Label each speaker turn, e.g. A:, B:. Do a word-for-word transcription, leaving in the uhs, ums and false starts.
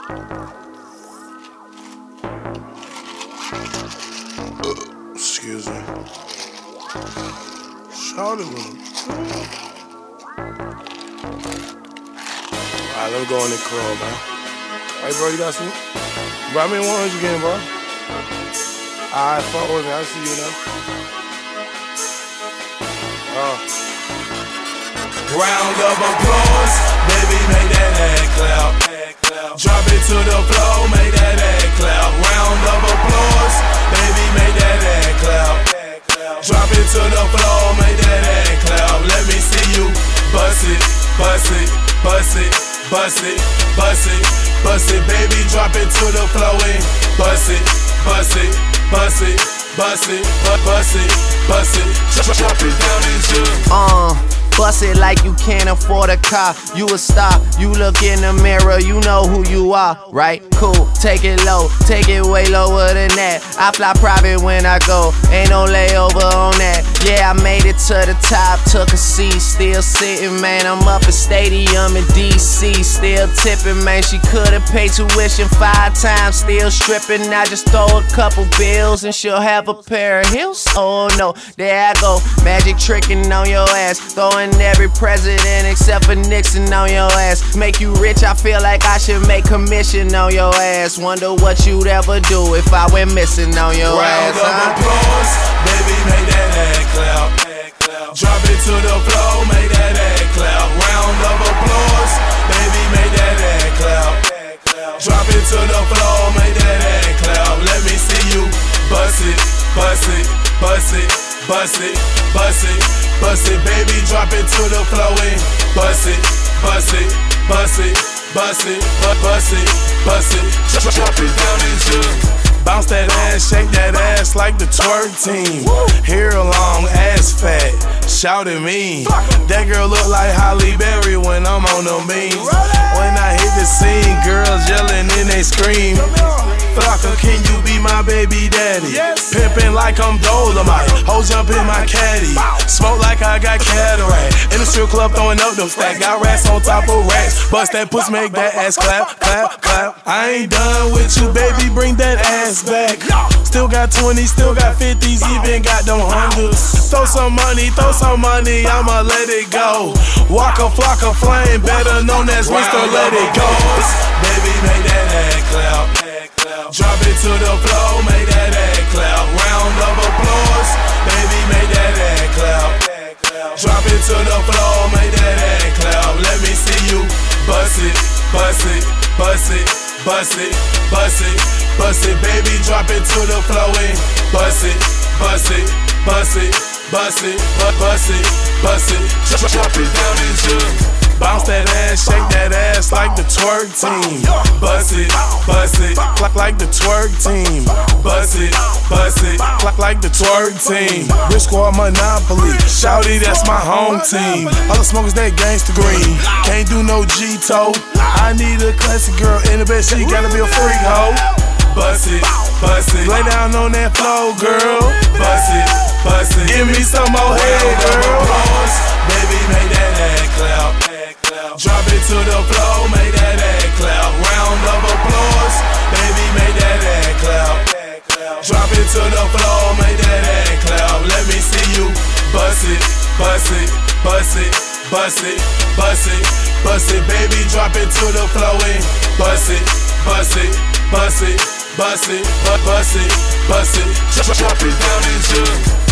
A: Excuse me. Shawty with him. Alright, let me go in the club, man. Hey, bro, you got some? Bro, I mean, one hundred again, bro. Alright, fuck with me. I see you now. Oh.
B: Round of applause, baby, make that head clap. Drop it to the floor, make that head clap. Round of applause, baby, make that head clap. Drop it to the floor, make that head clap. Let me see you bust it, bust it, bust it, bust it, bust it, bust it, baby, drop it to the floor and bust it, bust it, bust it, bust it, bust it, bust it, drop it down into.
C: Uh. Bust it like you can't afford a car. You a star, you look in the mirror, you know who you are, right? Cool, take it low, take it way lower than that. I fly private when I go, ain't no layover on that. Yeah, I made it to the top, took a seat, still sitting, man. I'm up at Stadium in D C, still tipping, man. She could've paid tuition five times, still stripping. Now just throw a couple bills and she'll have a pair of heels. Oh no, there I go, magic tricking on your ass, throwing every president except for Nixon on your ass. Make you rich, I feel like I should make commission on your ass. Wonder what you'd ever do if I went missing on your
B: Round
C: ass.
B: Round of
C: huh?
B: applause, baby, make that head clap. Drop it to the floor, make that head clap. Round of applause, baby, make that head clap. Drop it to the floor, make that head clap. Let me see you bust it, bust it, bust it, bust it, bust it, bust it, baby, drop it to the floor and bust it, bust it, bust it, bust it, bust it, bust it, drop it down into. Bounce that ass, shake that ass like the twerk team. Hair long, ass fat, shout at me. That girl look like Halle Berry when I'm on the beams. When I hit the scene, girls yelling and they scream. Flocka, can you be my baby daddy? Pimpin' like I'm Dolomite, hoes jump in my caddy. Smoke like I got cataract. In the strip club throwing up them stacks. Got racks on top of racks. Bust that puss, make that ass clap, clap, clap. I ain't done with you, baby, bring that ass back. Still got twenties, still got fifties, even got them hundreds. Throw some money, throw some money, I'ma let it go. Waka Flocka Flame, better known as Mister Let It Go. Baby, make that head clap. Drop it to the floor, make that head clap. Round of applause, baby, make that head clap. Drop it to the floor, make that head clap. Let me see you bust it, bust it, bust it, bust it, bust it, bust it, baby, drop it to the floor and bust it, bust it, bust it, bust it, bust it, bust it, drop it down into. Bounce that ass, shake that ass like the twerk team. Bust it, bust it, like, like the twerk team. Bust it, bust it, like, like the twerk team. Rich Squad Monopoly, shouty, that's my home team. All the smokers, they gangsta green. Can't do no G-toe. I need a classic girl in the bed, she gotta be a freak hoe. Bust it, bust it, lay down on that floor, girl. Bust it, bust it, give me some more head, girl. Baby, make that head clap. Drop it to the floor, make that head clap. Round of applause, baby, make that head clap. Drop it to the floor, make that head clap. Let me see you bust it, bust it, bust it, bust it, bust it, bust it, baby, drop it to the floor and bust it, bust it, bust it, bust it, bust it, bust it, drop it down into.